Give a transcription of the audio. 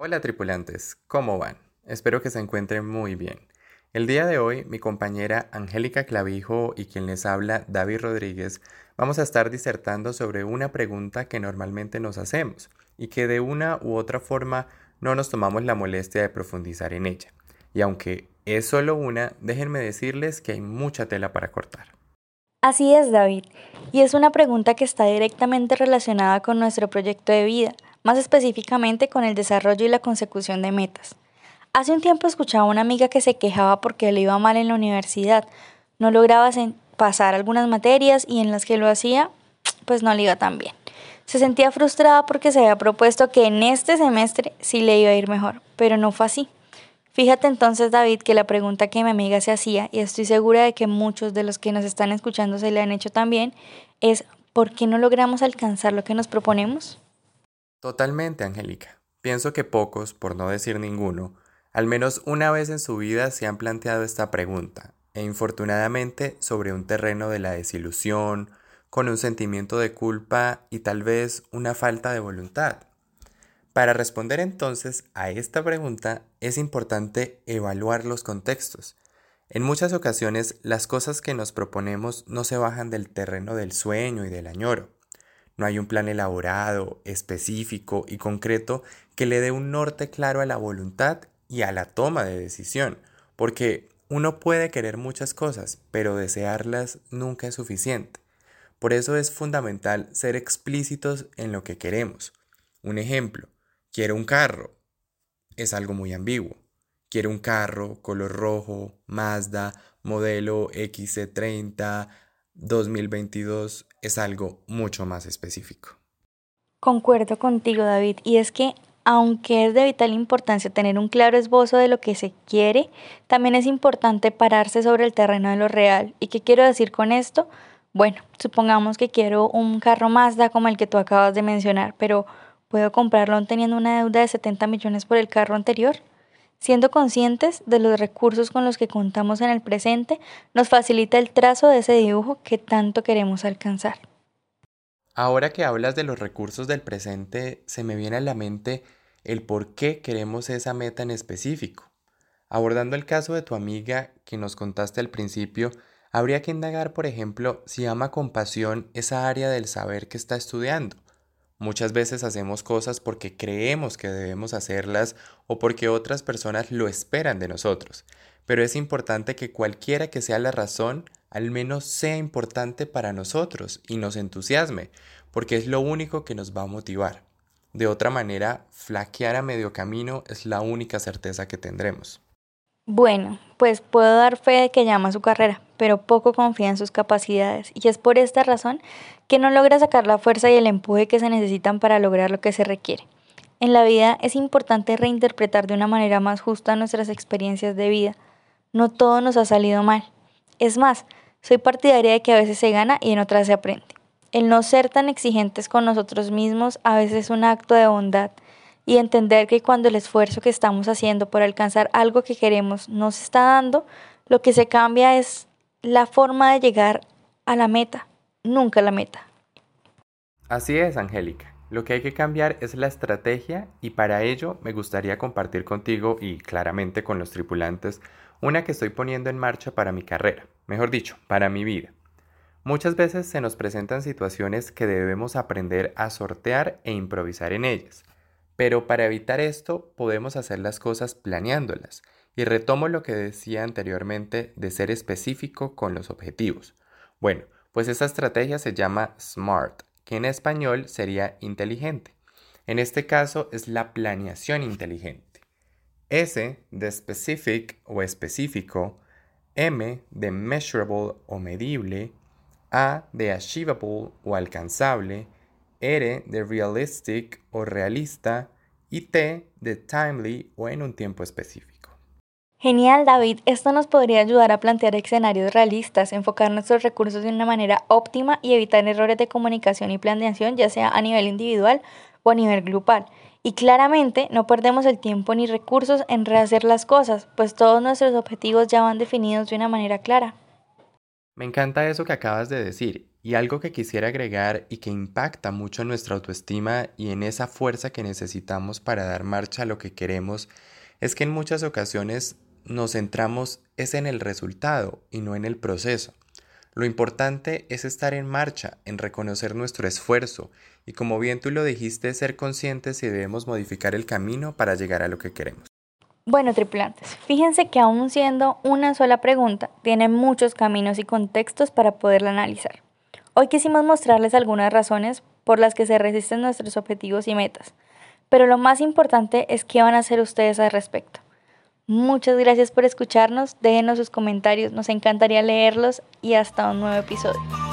Hola tripulantes, ¿cómo van? Espero que se encuentren muy bien. El día de hoy, mi compañera Angélica Clavijo y quien les habla, David Rodríguez, vamos a estar disertando sobre una pregunta que normalmente nos hacemos y que de una u otra forma no nos tomamos la molestia de profundizar en ella. Y aunque es solo una, déjenme decirles que hay mucha tela para cortar. Así es, David, y es una pregunta que está directamente relacionada con nuestro proyecto de vida, más específicamente con el desarrollo y la consecución de metas. Hace un tiempo escuchaba a una amiga que se quejaba porque le iba mal en la universidad, no lograba pasar algunas materias y en las que lo hacía, pues no le iba tan bien. Se sentía frustrada porque se había propuesto que en este semestre sí le iba a ir mejor, pero no fue así. Fíjate entonces, David, que la pregunta que mi amiga se hacía, y estoy segura de que muchos de los que nos están escuchando se le han hecho también, es ¿por qué no logramos alcanzar lo que nos proponemos? Totalmente, Angélica. Pienso que pocos, por no decir ninguno, al menos una vez en su vida se han planteado esta pregunta, e infortunadamente sobre un terreno de la desilusión, con un sentimiento de culpa y tal vez una falta de voluntad. Para responder entonces a esta pregunta es importante evaluar los contextos. En muchas ocasiones las cosas que nos proponemos no se bajan del terreno del sueño y del añoro. No hay un plan elaborado, específico y concreto que le dé un norte claro a la voluntad y a la toma de decisión, porque uno puede querer muchas cosas, pero desearlas nunca es suficiente. Por eso es fundamental ser explícitos en lo que queremos. Un ejemplo, quiero un carro, es algo muy ambiguo. Quiero un carro color rojo, Mazda, modelo XC30, 2022, es algo mucho más específico. Concuerdo contigo, David, y es que aunque es de vital importancia tener un claro esbozo de lo que se quiere, también es importante pararse sobre el terreno de lo real. ¿Y qué quiero decir con esto? Bueno, supongamos que quiero un carro Mazda como el que tú acabas de mencionar, pero ¿puedo comprarlo aún teniendo una deuda de 70 millones por el carro anterior? Siendo conscientes de los recursos con los que contamos en el presente, nos facilita el trazo de ese dibujo que tanto queremos alcanzar. Ahora que hablas de los recursos del presente, se me viene a la mente el por qué queremos esa meta en específico. Abordando el caso de tu amiga que nos contaste al principio, habría que indagar, por ejemplo, si ama con pasión esa área del saber que está estudiando. Muchas veces hacemos cosas porque creemos que debemos hacerlas o porque otras personas lo esperan de nosotros, pero es importante que cualquiera que sea la razón, al menos sea importante para nosotros y nos entusiasme, porque es lo único que nos va a motivar. De otra manera, flaquear a medio camino es la única certeza que tendremos. Bueno, pues puedo dar fe de que llama su carrera, pero poco confía en sus capacidades, y es por esta razón que no logra sacar la fuerza y el empuje que se necesitan para lograr lo que se requiere. En la vida es importante reinterpretar de una manera más justa nuestras experiencias de vida. No todo nos ha salido mal. Es más, soy partidaria de que a veces se gana y en otras se aprende. El no ser tan exigentes con nosotros mismos a veces es un acto de bondad y entender que cuando el esfuerzo que estamos haciendo por alcanzar algo que queremos no se está dando, lo que se cambia es la forma de llegar a la meta, nunca la meta. Así es, Angélica. Lo que hay que cambiar es la estrategia y para ello me gustaría compartir contigo y claramente con los tripulantes una que estoy poniendo en marcha para mi carrera, mejor dicho, para mi vida. Muchas veces se nos presentan situaciones que debemos aprender a sortear e improvisar en ellas, pero para evitar esto podemos hacer las cosas planeándolas y retomo lo que decía anteriormente de ser específico con los objetivos. Bueno, pues esta estrategia se llama SMART, que en español sería inteligente. En este caso es la planeación inteligente. S de specific o específico, M de measurable o medible, A de achievable o alcanzable, R de realistic o realista y T de timely o en un tiempo específico. Genial, David. Esto nos podría ayudar a plantear escenarios realistas, enfocar nuestros recursos de una manera óptima y evitar errores de comunicación y planeación, ya sea a nivel individual o a nivel grupal. Y claramente no perdemos el tiempo ni recursos en rehacer las cosas, pues todos nuestros objetivos ya van definidos de una manera clara. Me encanta eso que acabas de decir y algo que quisiera agregar y que impacta mucho en nuestra autoestima y en esa fuerza que necesitamos para dar marcha a lo que queremos es que en muchas ocasiones nos centramos es en el resultado y no en el proceso. Lo importante es estar en marcha, en reconocer nuestro esfuerzo y como bien tú lo dijiste, ser conscientes si debemos modificar el camino para llegar a lo que queremos. Bueno, tripulantes, fíjense que aún siendo una sola pregunta, tiene muchos caminos y contextos para poderla analizar. Hoy quisimos mostrarles algunas razones por las que se resisten nuestros objetivos y metas, pero lo más importante es qué van a hacer ustedes al respecto. Muchas gracias por escucharnos, déjenos sus comentarios, nos encantaría leerlos y hasta un nuevo episodio.